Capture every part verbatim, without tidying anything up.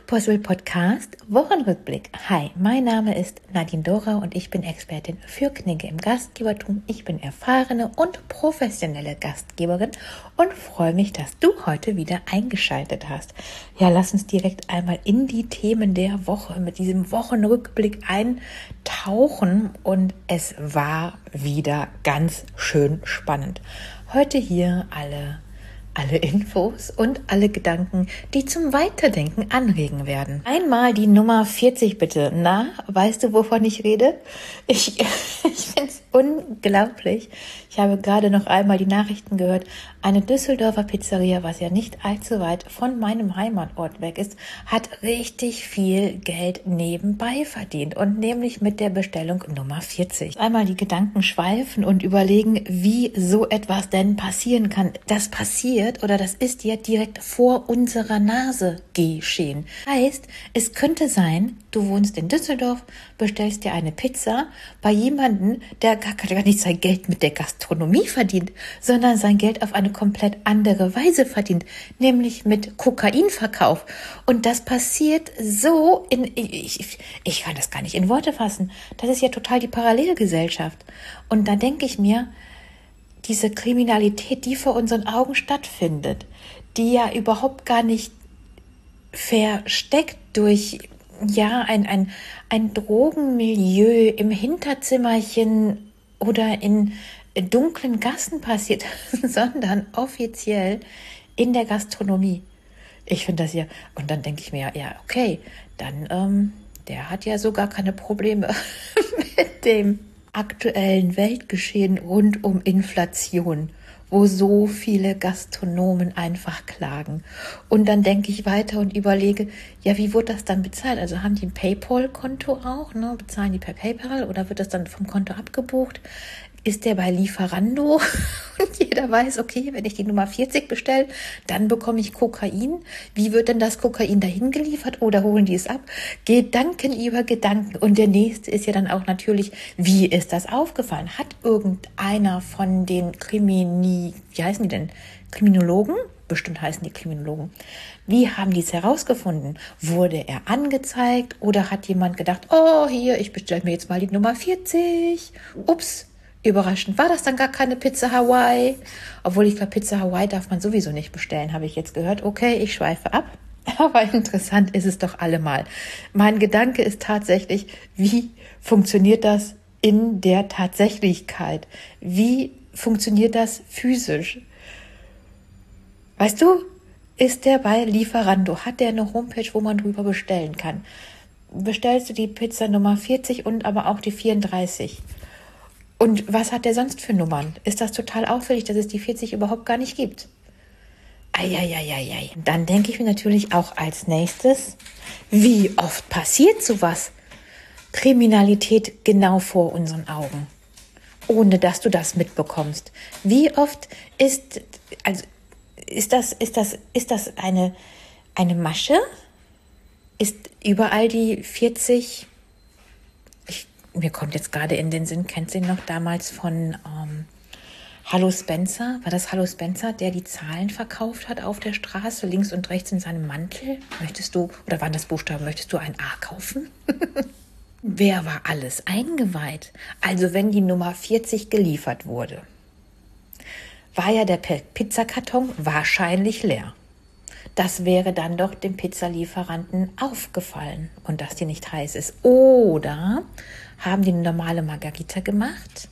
Apostel Podcast Wochenrückblick. Hi, mein Name ist Nadine Dora und ich bin Expertin für Knigge im Gastgebertum. Ich bin erfahrene und professionelle Gastgeberin und freue mich, dass du heute wieder eingeschaltet hast. Ja, lass uns direkt einmal in die Themen der Woche mit diesem Wochenrückblick eintauchen und es war wieder ganz schön spannend. Heute hier alle Alle Infos und alle Gedanken, die zum Weiterdenken anregen werden. Einmal die Nummer vierzig bitte. Na, weißt du, wovon ich rede? Ich, ich finde es unglaublich. Ich habe gerade noch einmal die Nachrichten gehört. Eine Düsseldorfer Pizzeria, was ja nicht allzu weit von meinem Heimatort weg ist, hat richtig viel Geld nebenbei verdient und nämlich mit der Bestellung Nummer vierzig. Einmal die Gedanken schweifen und überlegen, wie so etwas denn passieren kann. Das passiert oder das ist ja direkt vor unserer Nase geschehen. Heißt, es könnte sein, du wohnst in Düsseldorf, bestellst dir eine Pizza bei jemandem, der gar, gar nicht sein Geld mit der Gastronomie verdient, sondern sein Geld auf eine komplett andere Weise verdient, nämlich mit Kokainverkauf. Und das passiert so in, ich, ich, ich kann das gar nicht in Worte fassen. Das ist ja total die Parallelgesellschaft. Und da denke ich mir, diese Kriminalität, die vor unseren Augen stattfindet, die ja überhaupt gar nicht versteckt durch ja ein, ein, ein Drogenmilieu im Hinterzimmerchen oder in dunklen Gassen passiert, sondern offiziell in der Gastronomie. Ich finde das ja, und dann denke ich mir, ja, okay, dann, ähm, der hat ja so gar keine Probleme mit dem aktuellen Weltgeschehen rund um Inflation, wo so viele Gastronomen einfach klagen. Und dann denke ich weiter und überlege, ja, wie wird das dann bezahlt? Also haben die ein PayPal-Konto auch, ne? Bezahlen die per PayPal oder wird das dann vom Konto abgebucht? Ist der bei Lieferando und jeder weiß, okay, wenn ich die Nummer vierzig bestelle, dann bekomme ich Kokain. Wie wird denn das Kokain dahin geliefert oder holen die es ab? Gedanken über Gedanken. Und der nächste ist ja dann auch natürlich, wie ist das aufgefallen? Hat irgendeiner von den Krimini, wie heißen die denn? Kriminologen? Bestimmt heißen die Kriminologen. Wie haben die es herausgefunden? Wurde er angezeigt oder hat jemand gedacht, oh, hier, ich bestelle mir jetzt mal die Nummer vierzig. Ups. Überraschend war das dann gar keine Pizza Hawaii. Obwohl ich glaube, Pizza Hawaii darf man sowieso nicht bestellen, habe ich jetzt gehört. Okay, ich schweife ab. Aber interessant ist es doch allemal. Mein Gedanke ist tatsächlich, wie funktioniert das in der Tatsächlichkeit? Wie funktioniert das physisch? Weißt du, ist der bei Lieferando? Hat der eine Homepage, wo man drüber bestellen kann? Bestellst du die Pizza Nummer vierzig und aber auch die vierunddreißig? Und was hat der sonst für Nummern? Ist das total auffällig, dass es die vierzig überhaupt gar nicht gibt? Eieieiei. Dann denke ich mir natürlich auch als nächstes, wie oft passiert sowas? Kriminalität genau vor unseren Augen, ohne dass du das mitbekommst. Wie oft ist, also ist das, ist das, ist das eine, eine Masche? Ist überall die vierzig? Mir kommt jetzt gerade in den Sinn, kennst du ihn noch damals von ähm, Hallo Spencer? War das Hallo Spencer, der die Zahlen verkauft hat auf der Straße, links und rechts in seinem Mantel? Möchtest du, oder waren das Buchstaben, möchtest du ein A kaufen? Wer war alles eingeweiht? Also wenn die Nummer vierzig geliefert wurde, war ja der Pizzakarton wahrscheinlich leer. Das wäre dann doch dem Pizzalieferanten aufgefallen und dass die nicht heiß ist. Oder haben die eine normale Margarita gemacht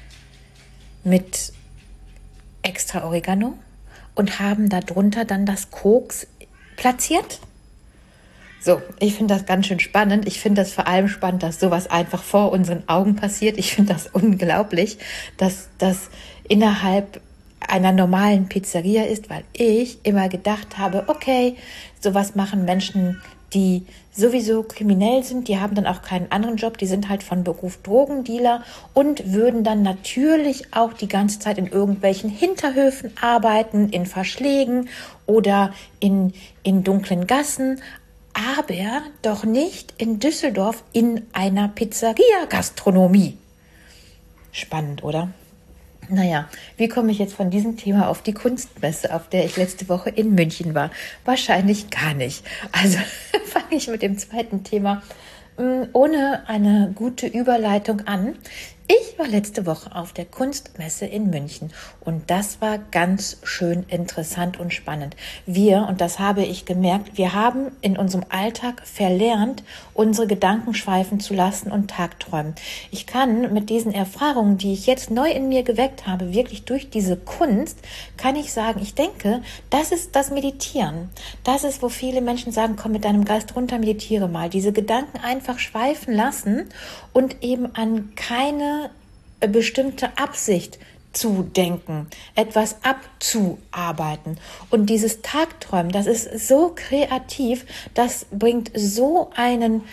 mit extra Oregano und haben darunter dann das Koks platziert? So, ich finde das ganz schön spannend. Ich finde das vor allem spannend, dass sowas einfach vor unseren Augen passiert. Ich finde das unglaublich, dass das innerhalb einer normalen Pizzeria ist, weil ich immer gedacht habe, okay, sowas machen Menschen, die sowieso kriminell sind, die haben dann auch keinen anderen Job, die sind halt von Beruf Drogendealer und würden dann natürlich auch die ganze Zeit in irgendwelchen Hinterhöfen arbeiten, in Verschlägen oder in, in dunklen Gassen, aber doch nicht in Düsseldorf in einer Pizzeria-Gastronomie. Spannend, oder? Naja, wie komme ich jetzt von diesem Thema auf die Kunstmesse, auf der ich letzte Woche in München war? Wahrscheinlich gar nicht. Also, weil fange ich mit dem zweiten Thema mh, ohne eine gute Überleitung an. Ich war letzte Woche auf der Kunstmesse in München und das war ganz schön interessant und spannend. Wir, und das habe ich gemerkt, wir haben in unserem Alltag verlernt, unsere Gedanken schweifen zu lassen und tagträumen. Ich kann mit diesen Erfahrungen, die ich jetzt neu in mir geweckt habe, wirklich durch diese Kunst, kann ich sagen, ich denke, das ist das Meditieren. Das ist, wo viele Menschen sagen, komm mit deinem Geist runter, meditiere mal. Diese Gedanken einfach schweifen lassen und eben an keine bestimmte Absicht zu denken, etwas abzuarbeiten. Und dieses Tagträumen, das ist so kreativ, das bringt so einen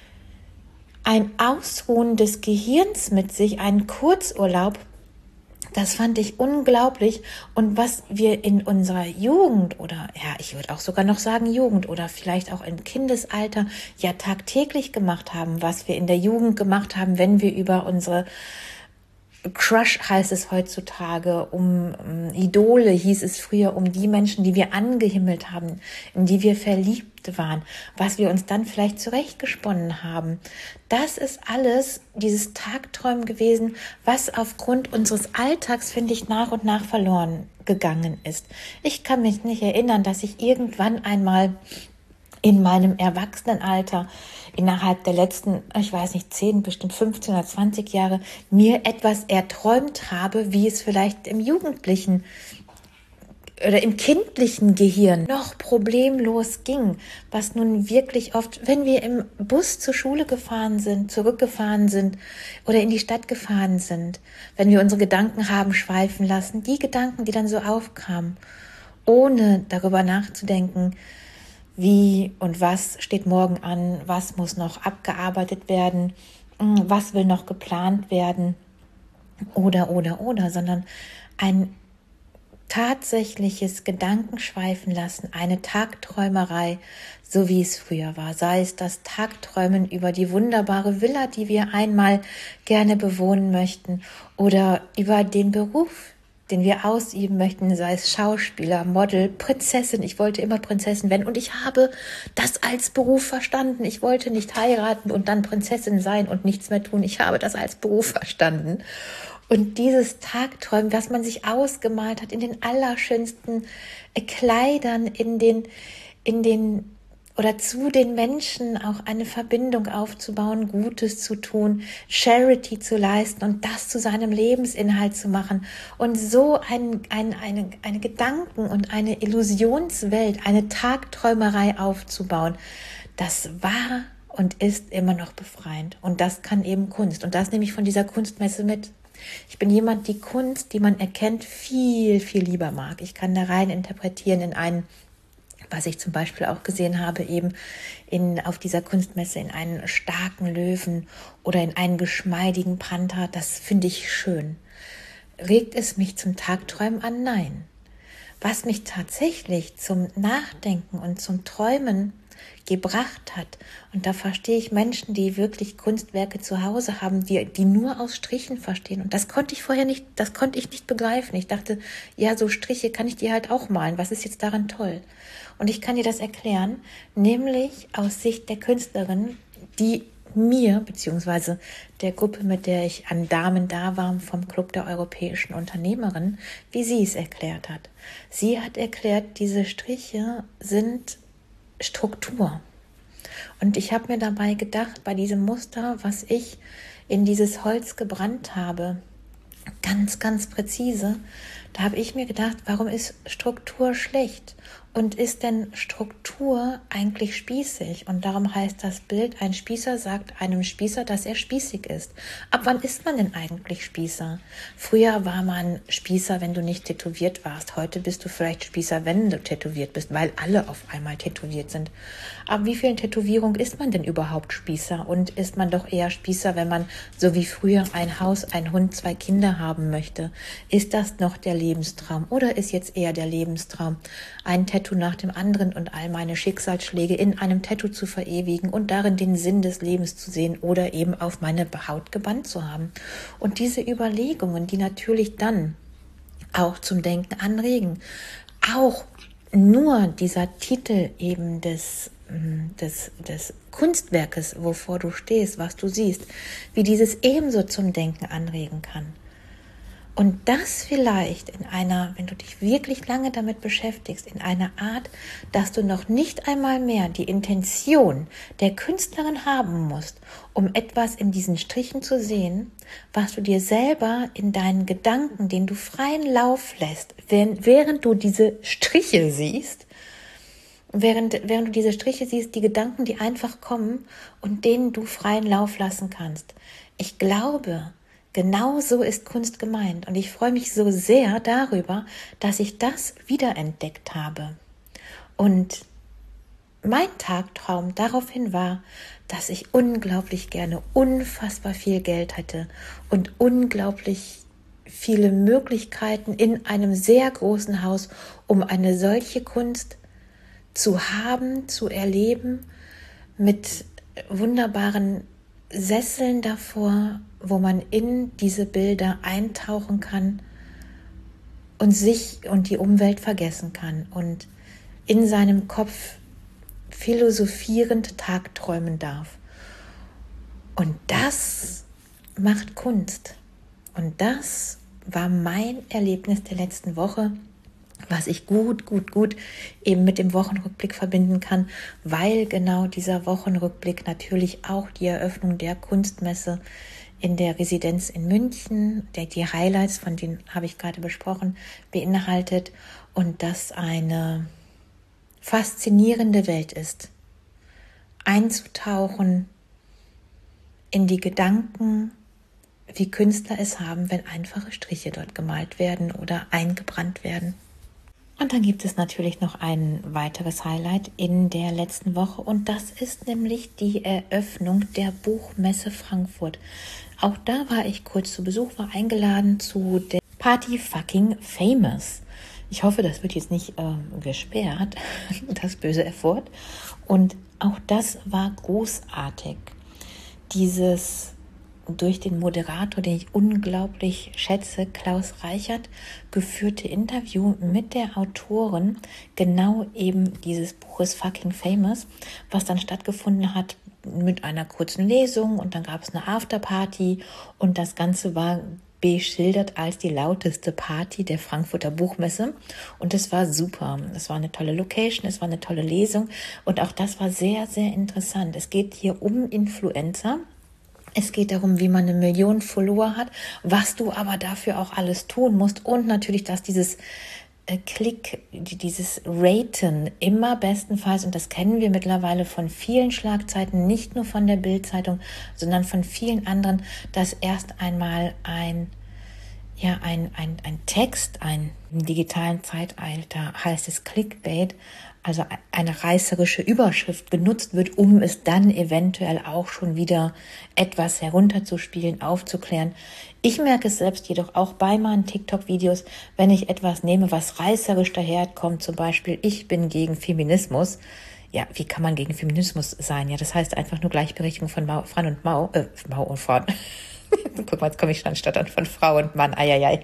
ein Ausruhen des Gehirns mit sich, einen Kurzurlaub. Das fand ich unglaublich. Und was wir in unserer Jugend oder, ja, ich würde auch sogar noch sagen Jugend oder vielleicht auch im Kindesalter ja tagtäglich gemacht haben, was wir in der Jugend gemacht haben, wenn wir über unsere Crush heißt es heutzutage, um, um Idole hieß es früher, um die Menschen, die wir angehimmelt haben, in die wir verliebt waren, was wir uns dann vielleicht zurechtgesponnen haben. Das ist alles dieses Tagträumen gewesen, was aufgrund unseres Alltags, finde ich, nach und nach verloren gegangen ist. Ich kann mich nicht erinnern, dass ich irgendwann einmal in meinem Erwachsenenalter innerhalb der letzten, ich weiß nicht, zehn, bestimmt fünfzehn oder zwanzig Jahre mir etwas erträumt habe, wie es vielleicht im jugendlichen oder im kindlichen Gehirn noch problemlos ging, was nun wirklich oft, wenn wir im Bus zur Schule gefahren sind, zurückgefahren sind oder in die Stadt gefahren sind, wenn wir unsere Gedanken haben schweifen lassen, die Gedanken, die dann so aufkamen, ohne darüber nachzudenken, wie und was steht morgen an, was muss noch abgearbeitet werden, was will noch geplant werden oder, oder, oder, sondern ein tatsächliches Gedankenschweifen lassen, eine Tagträumerei, so wie es früher war, sei es das Tagträumen über die wunderbare Villa, die wir einmal gerne bewohnen möchten oder über den Beruf, den wir ausüben möchten, sei es Schauspieler, Model, Prinzessin. Ich wollte immer Prinzessin werden und ich habe das als Beruf verstanden. Ich wollte nicht heiraten und dann Prinzessin sein und nichts mehr tun. Ich habe das als Beruf verstanden. Und dieses Tagträumen, was man sich ausgemalt hat in den allerschönsten Kleidern, in den, in den oder zu den Menschen auch eine Verbindung aufzubauen, Gutes zu tun, Charity zu leisten und das zu seinem Lebensinhalt zu machen und so ein, ein, eine, eine Gedanken- und eine Illusionswelt, eine Tagträumerei aufzubauen, das war und ist immer noch befreiend. Und das kann eben Kunst. Und das nehme ich von dieser Kunstmesse mit. Ich bin jemand, die Kunst, die man erkennt, viel, viel lieber mag. Ich kann da rein interpretieren in einen, was ich zum Beispiel auch gesehen habe, eben in, auf dieser Kunstmesse in einen starken Löwen oder in einen geschmeidigen Panther. Das finde ich schön. Regt es mich zum Tagträumen an? Nein. Was mich tatsächlich zum Nachdenken und zum Träumen gebracht hat. Und da verstehe ich Menschen, die wirklich Kunstwerke zu Hause haben, die, die nur aus Strichen verstehen. Und das konnte ich vorher nicht, das konnte ich nicht begreifen. Ich dachte, ja, so Striche kann ich die halt auch malen. Was ist jetzt daran toll? Und ich kann dir das erklären, nämlich aus Sicht der Künstlerin, die mir, beziehungsweise der Gruppe, mit der ich an Damen da war, vom Club der europäischen Unternehmerinnen, wie sie es erklärt hat. Sie hat erklärt, diese Striche sind Struktur. Und ich habe mir dabei gedacht, bei diesem Muster, was ich in dieses Holz gebrannt habe, ganz, ganz präzise, da habe ich mir gedacht, warum ist Struktur schlecht? Und ist denn Struktur eigentlich spießig? Und darum heißt das Bild, ein Spießer sagt einem Spießer, dass er spießig ist. Ab wann ist man denn eigentlich Spießer? Früher war man Spießer, wenn du nicht tätowiert warst. Heute bist du vielleicht Spießer, wenn du tätowiert bist, weil alle auf einmal tätowiert sind. Aber wie vielen Tätowierungen ist man denn überhaupt Spießer? Und ist man doch eher Spießer, wenn man so wie früher ein Haus, ein Hund, zwei Kinder haben möchte? Ist das noch der Lebenstraum? Oder ist jetzt eher der Lebenstraum, ein Tattoo nach dem anderen und all meine Schicksalsschläge in einem Tattoo zu verewigen und darin den Sinn des Lebens zu sehen oder eben auf meine Haut gebannt zu haben? Und diese Überlegungen, die natürlich dann auch zum Denken anregen, auch nur dieser Titel eben des des, des Kunstwerkes, wovor du stehst, was du siehst, wie dieses ebenso zum Denken anregen kann. Und das vielleicht in einer, wenn du dich wirklich lange damit beschäftigst, in einer Art, dass du noch nicht einmal mehr die Intention der Künstlerin haben musst, um etwas in diesen Strichen zu sehen, was du dir selber in deinen Gedanken, den du freien Lauf lässt, während, während du diese Striche siehst, während, während du diese Striche siehst, die Gedanken, die einfach kommen und denen du freien Lauf lassen kannst. Ich glaube, genau so ist Kunst gemeint und ich freue mich so sehr darüber, dass ich das wiederentdeckt habe. Und mein Tagtraum daraufhin war, dass ich unglaublich gerne unfassbar viel Geld hätte und unglaublich viele Möglichkeiten in einem sehr großen Haus, um eine solche Kunst zu haben, zu erleben, mit wunderbaren Sesseln davor, wo man in diese Bilder eintauchen kann und sich und die Umwelt vergessen kann und in seinem Kopf philosophierend tagträumen darf. Und das macht Kunst. Und das war mein Erlebnis der letzten Woche, was ich gut, gut, gut eben mit dem Wochenrückblick verbinden kann, weil genau dieser Wochenrückblick natürlich auch die Eröffnung der Kunstmesse in der Residenz in München, der die Highlights, von denen habe ich gerade besprochen, beinhaltet und das eine faszinierende Welt ist. Einzutauchen in die Gedanken, wie Künstler es haben, wenn einfache Striche dort gemalt werden oder eingebrannt werden. Und dann gibt es natürlich noch ein weiteres Highlight in der letzten Woche und das ist nämlich die Eröffnung der Buchmesse Frankfurt. Auch da war ich kurz zu Besuch, war eingeladen zu der Party Fucking Famous. Ich hoffe, das wird jetzt nicht äh, gesperrt, das böse F-Wort. Und auch das war großartig. Dieses durch den Moderator, den ich unglaublich schätze, Klaus Reichert, geführte Interview mit der Autorin genau eben dieses Buches Fucking Famous, was dann stattgefunden hat mit einer kurzen Lesung und dann gab es eine Afterparty und das Ganze war beschildert als die lauteste Party der Frankfurter Buchmesse und es war super. Es war eine tolle Location, es war eine tolle Lesung und auch das war sehr, sehr interessant. Es geht hier um Influencer. Es geht darum, wie man eine Million Follower hat, was du aber dafür auch alles tun musst und natürlich, dass dieses äh, Klick, dieses Raten immer bestenfalls, und das kennen wir mittlerweile von vielen Schlagzeiten, nicht nur von der Bild-Zeitung, sondern von vielen anderen, dass erst einmal ein ja, ein, ein, ein Text, ein im digitalen Zeitalter heißt es Clickbait, also eine reißerische Überschrift genutzt wird, um es dann eventuell auch schon wieder etwas herunterzuspielen, aufzuklären. Ich merke es selbst jedoch auch bei meinen TikTok-Videos, wenn ich etwas nehme, was reißerisch daherkommt, zum Beispiel, ich bin gegen Feminismus. Ja, wie kann man gegen Feminismus sein? Ja, das heißt einfach nur Gleichberechtigung von Mau, Frauen und Mau, äh, Mau und Frauen. Guck mal, jetzt komme ich schon anstatt von Frau und Mann. Eieiei.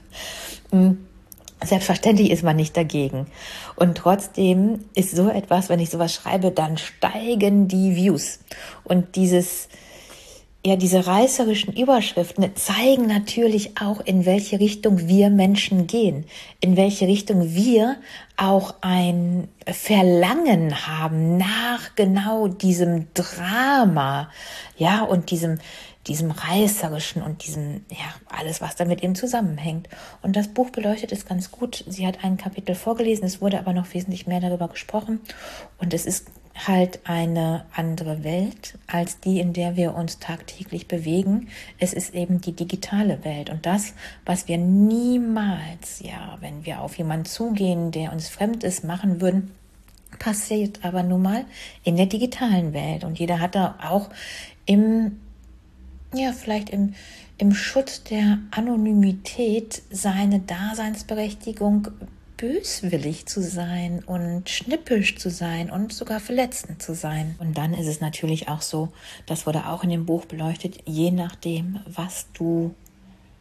Selbstverständlich ist man nicht dagegen. Und trotzdem ist so etwas, wenn ich sowas schreibe, dann steigen die Views. Und dieses, ja, diese reißerischen Überschriften zeigen natürlich auch, in welche Richtung wir Menschen gehen. In welche Richtung wir auch ein Verlangen haben nach genau diesem Drama, ja, und diesem diesem Reißerischen und diesem, ja, alles, was damit eben zusammenhängt. Und das Buch beleuchtet es ganz gut. Sie hat ein Kapitel vorgelesen, es wurde aber noch wesentlich mehr darüber gesprochen. Und es ist halt eine andere Welt als die, in der wir uns tagtäglich bewegen. Es ist eben die digitale Welt. Und das, was wir niemals, ja, wenn wir auf jemanden zugehen, der uns fremd ist, machen würden, passiert aber nun mal in der digitalen Welt. Und jeder hat da auch im ja, vielleicht im, im Schutz der Anonymität seine Daseinsberechtigung, böswillig zu sein und schnippisch zu sein und sogar verletzend zu sein. Und dann ist es natürlich auch so, das wurde auch in dem Buch beleuchtet, je nachdem, was du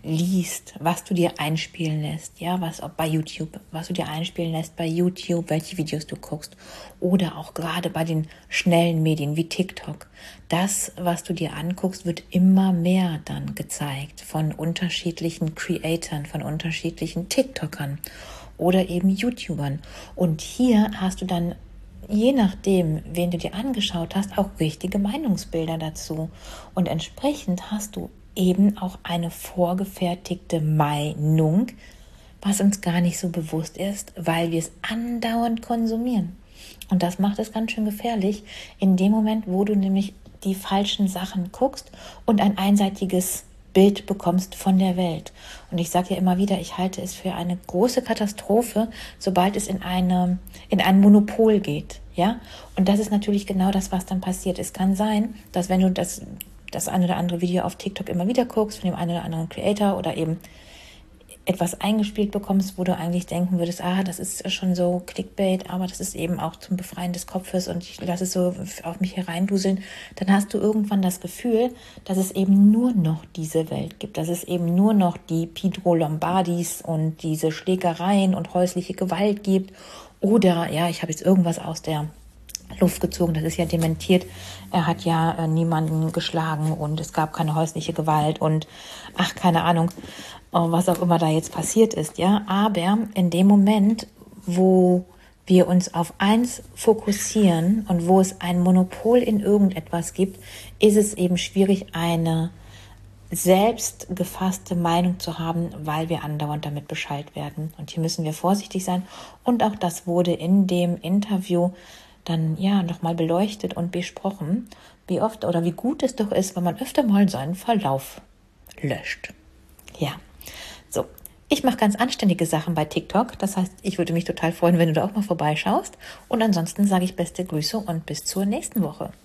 liest, was du dir einspielen lässt, ja, was auch bei YouTube, was du dir einspielen lässt bei YouTube, welche Videos du guckst oder auch gerade bei den schnellen Medien wie TikTok. Das, was du dir anguckst, wird immer mehr dann gezeigt von unterschiedlichen Creatoren, von unterschiedlichen TikTokern oder eben YouTubern. Und hier hast du dann, je nachdem, wen du dir angeschaut hast, auch richtige Meinungsbilder dazu. Und entsprechend hast du eben auch eine vorgefertigte Meinung, was uns gar nicht so bewusst ist, weil wir es andauernd konsumieren. Und das macht es ganz schön gefährlich in dem Moment, wo du nämlich die falschen Sachen guckst und ein einseitiges Bild bekommst von der Welt. Und ich sage ja immer wieder, ich halte es für eine große Katastrophe, sobald es in eine, in ein Monopol geht. Ja? Und das ist natürlich genau das, was dann passiert. Es kann sein, dass wenn du das das ein oder andere Video auf TikTok immer wieder guckst, von dem einen oder anderen Creator oder eben etwas eingespielt bekommst, wo du eigentlich denken würdest, ah, das ist schon so Clickbait, aber das ist eben auch zum Befreien des Kopfes und ich lasse es so auf mich hereinduseln, dann hast du irgendwann das Gefühl, dass es eben nur noch diese Welt gibt, dass es eben nur noch die Pietro Lombardis und diese Schlägereien und häusliche Gewalt gibt oder, ja, ich habe jetzt irgendwas aus der Luft gezogen, das ist ja dementiert. Er hat ja äh, niemanden geschlagen und es gab keine häusliche Gewalt und ach, keine Ahnung, äh, was auch immer da jetzt passiert ist, ja. Aber in dem Moment, wo wir uns auf eins fokussieren und wo es ein Monopol in irgendetwas gibt, ist es eben schwierig, eine selbst gefasste Meinung zu haben, weil wir andauernd damit beschallt werden. Und hier müssen wir vorsichtig sein. Und auch das wurde in dem Interview dann ja nochmal beleuchtet und besprochen, wie oft oder wie gut es doch ist, wenn man öfter mal seinen Verlauf löscht. Ja, so. Ich mache ganz anständige Sachen bei TikTok. Das heißt, ich würde mich total freuen, wenn du da auch mal vorbeischaust. Und ansonsten sage ich beste Grüße und bis zur nächsten Woche.